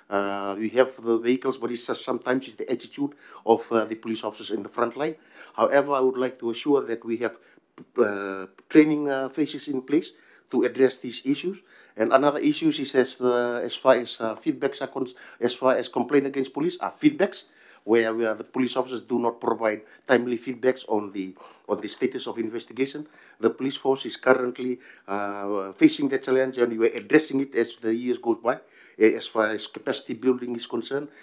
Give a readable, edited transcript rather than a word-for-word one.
We have the vehicles, but sometimes it's the attitude of the police officers in the front line. However, I would like to assure that we have training phases in place to address these issues. And another issue is as far as feedbacks are as far as complaint against police are feedbacks, where the police officers do not provide timely feedbacks on the status of investigation. The police force is currently facing that challenge, and we are addressing it as the years goes by, as far as capacity building is concerned.